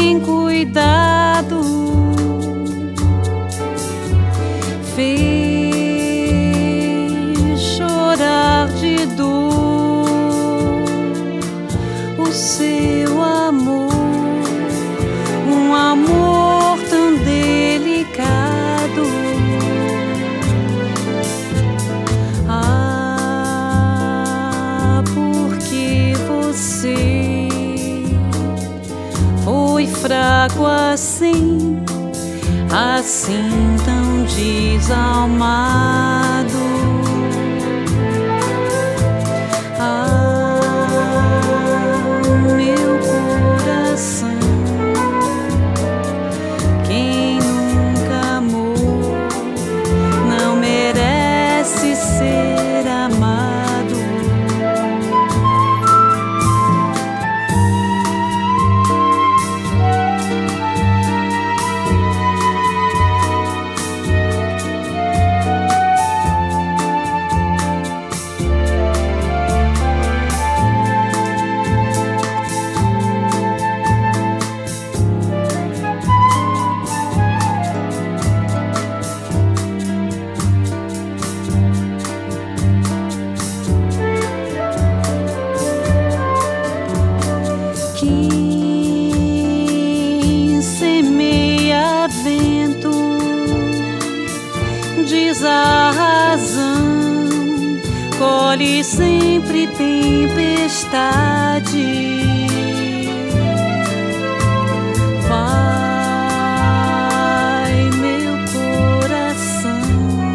sem cuidado fez chorar de dor o seu amor, um amor tão delicado. Ah, porque você foi fraco assim, assim tão desalmado. Ah, meu coração, quem nunca amou não merece ser amado. Quem semeia vento diz a razão, colhe sempre tempestade. Vai, meu coração,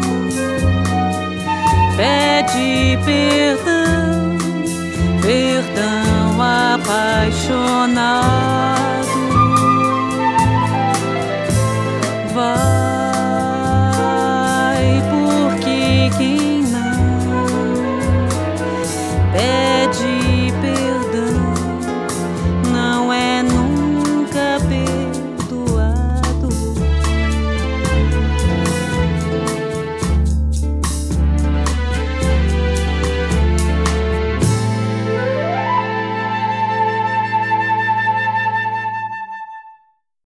pede perdão, perdão apaixonado.